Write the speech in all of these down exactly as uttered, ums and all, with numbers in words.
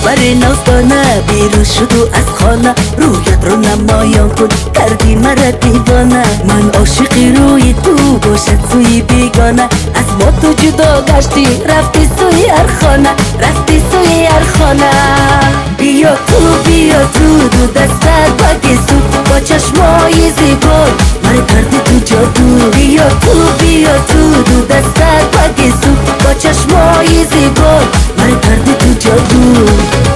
دلبر نازدانه بیرون شد و از خانه رویت رو نمایان کن کردی مرا دیوانه من عاشقی روی تو باشد سوی بیگانه از ما تو جدا گشتی رفتی سوی هر خانه رفتی سوی هر خانه بیا تو بیا تو دو دستت بگیسو با چشمای زیبا من کردی تو جادو بیا تو بیا تو دو دستت بگیسو با چشمای زیبا من کردی تو جادو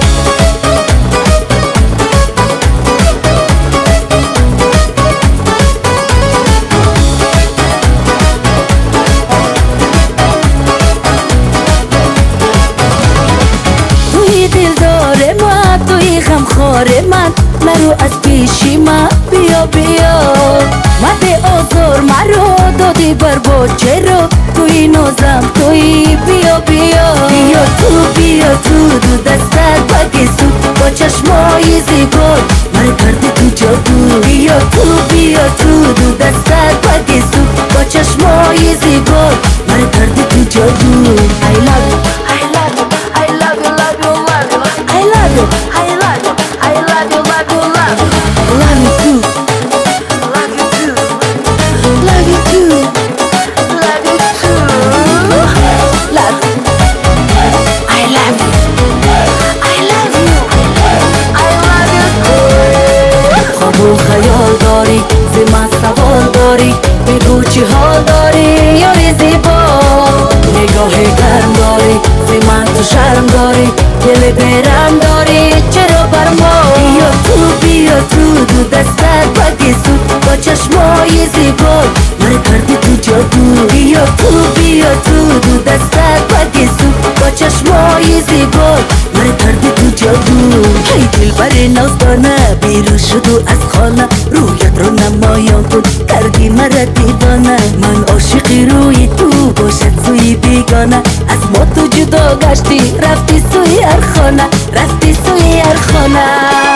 خار من مرو از پیشی من بیا بیا مده آزار مرو دادی بر باچه رو توی نازم توی بیا بیا بیا تو بیا تو دو دستت بگیسو با چشمای زیبا من کردی تو جادو بیا تو بیا تو دو دستت بگیسو با چشمای زیبا من کردی تو جادو I love you I love you I love you love you love you I love you I love you I love you, love you, love you Love you too Love you too Love you too Love you too Love you I love you I love you I love you too خواب و خیال داری زی من سوال داری بگو چی حال داری یاری زیبا نگاه گرم داری زی من تو شرم داری دل برم داری چرا بر ما بیا تو بیا تو دو دستت بگیسو با چشمای زیبا من کردی تو جادو بیا تو بیا تو دو دستت بگیسو با چشمای زیبا من کردی تو جادو هی دلبر نازدانه بیرون شد و از خانه رویت رو نمایان کن کردی مرا دیوانه من عاشقی روی تو باشد سوی بیگانه از ما تو جدا گشتی رفتی سوی هر خانه رفتی سوی هر خانه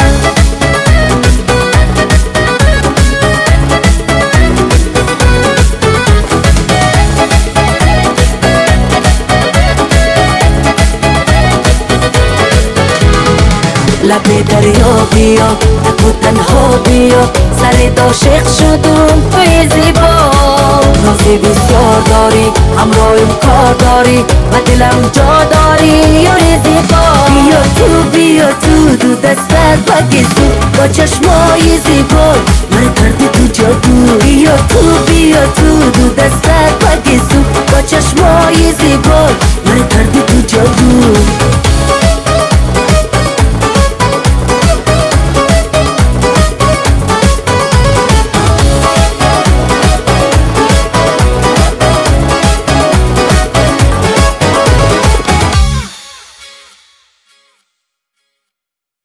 لب دریا بیا نکو تنها بیا سر عاشق شدم توی زیبا نازی بسیار داری همراهم کار داری و دلم جا داری یاری زیبا بیا تو بیا تو دو دستت بگیسو با چشمای زیبا من کردی تو جادو بیا تو بیا تو دو دستت بگیسو با چشمای زیبا